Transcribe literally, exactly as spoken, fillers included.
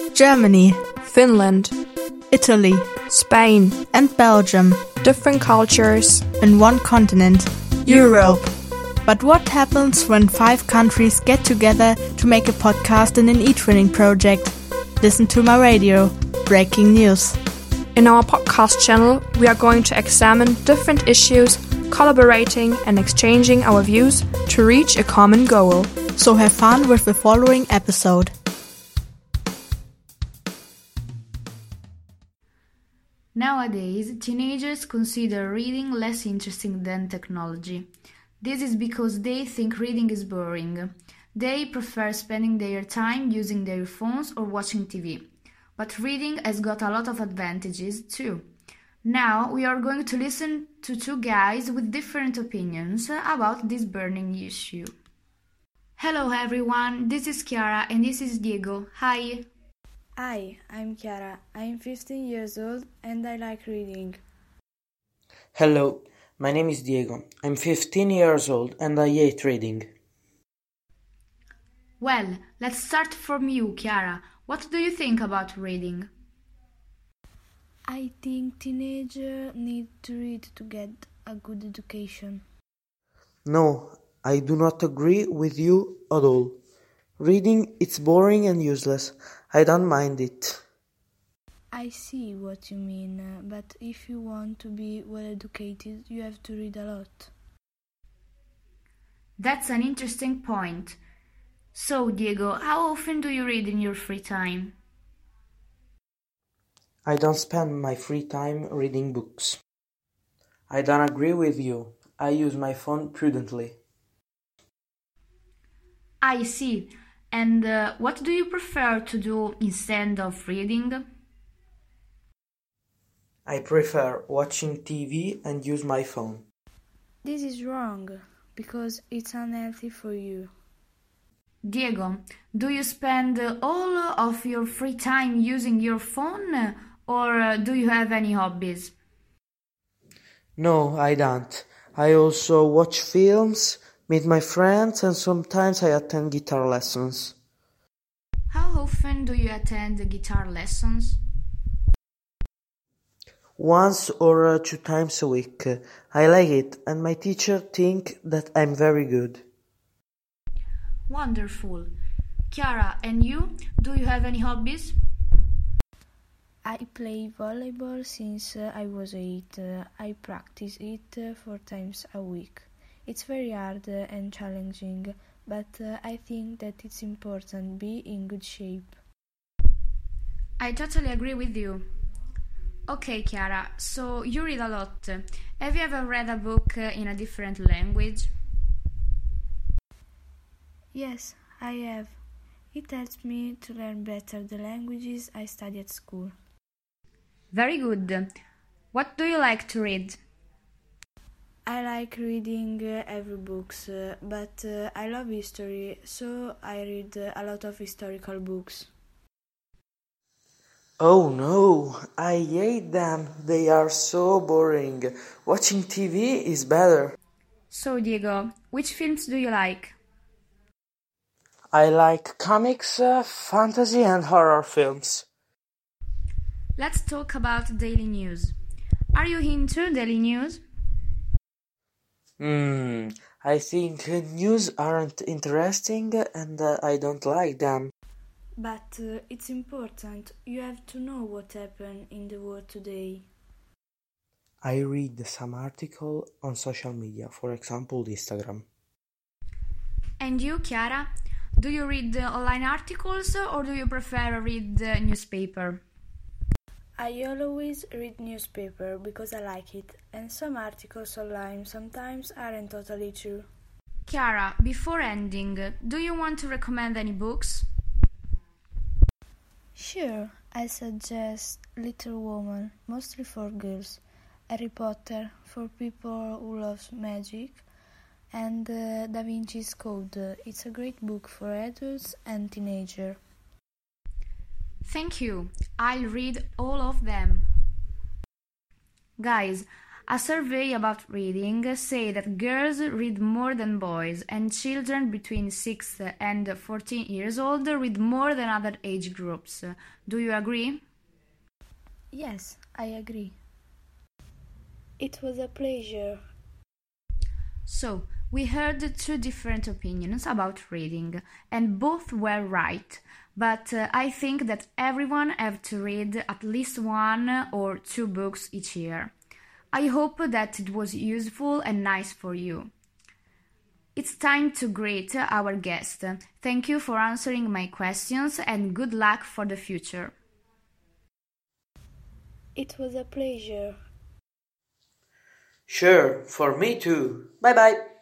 Germany, Finland, Italy, Spain, and Belgium different cultures in one continent, Europe. But what happens when five countries get together to make a podcast in an e-training project? Listen to my radio, Breaking News. In our podcast channel, we are going to examine different issues, collaborating and exchanging our views to reach a common goal. So have fun with the following episode. Nowadays, teenagers consider reading less interesting than technology. This is because they think reading is boring. They prefer spending their time using their phones or watching T V. But reading has got a lot of advantages too. Now we are going to listen to two guys with different opinions about this burning issue. Hello everyone, this is Chiara and this is Diego. Hi! Hi, I'm Chiara. I'm fifteen years old and I like reading. Hello, my name is Diego. I'm fifteen years old and I hate reading. Well, let's start from you, Chiara. What do you think about reading? I think teenagers need to read to get a good education. No, I do not agree with you at all. Reading is boring and useless. I don't mind it. I see what you mean, uh, but if you want to be well educated, you have to read a lot. That's an interesting point. So, Diego, how often do you read in your free time? I don't spend my free time reading books. I don't agree with you. I use my phone prudently. I see. And uh, what do you prefer to do instead of reading? I prefer watching T V and use my phone. This is wrong, because it's unhealthy for you. Diego, do you spend all of your free time using your phone, or do you have any hobbies? No, I don't. I also watch films, meet my friends, and sometimes I attend guitar lessons. How often do you attend guitar lessons? Once or uh, two times a week. I like it, and my teacher think that I'm very good. Wonderful. Chiara, and you? Do you have any hobbies? I play volleyball since uh, I was eight. Uh, I practice it uh, four times a week. It's very hard uh, and challenging, but uh, I think that it's important to be in good shape. I totally agree with you. Okay, Chiara, so you read a lot. Have you ever read a book uh, in a different language? Yes, I have. It helps me to learn better the languages I study at school. Very good. What do you like to read? I like reading uh, every books, uh, but uh, I love history, so I read uh, a lot of historical books. Oh no, I hate them. They are so boring. Watching T V is better. So, Diego, which films do you like? I like comics, uh, fantasy and horror films. Let's talk about daily news. Are you into daily news? Hmm, I think uh, news aren't interesting and uh, I don't like them. But uh, it's important. You have to know what happened in the world today. I read some article on social media, for example, Instagram. And you, Chiara? Do you read uh, online articles or do you prefer read the newspaper? I always read newspaper because I like it, and some articles online sometimes aren't totally true. Chiara, before ending, do you want to recommend any books? Sure, I suggest Little Woman, mostly for girls, Harry Potter for people who love magic, and uh, Da Vinci's Code. It's a great book for adults and teenagers. Thank you. I'll read all of them. Guys, A survey about reading say that girls read more than boys, and children between six and fourteen years old read more than other age groups. Do you agree? Yes, I agree. It was a pleasure. So, we heard two different opinions about reading, and both were right. But uh, I think that everyone have to read at least one or two books each year. I hope that it was useful and nice for you. It's time to greet our guest. Thank you for answering my questions and good luck for the future. It was a pleasure. Sure, for me too. Bye bye.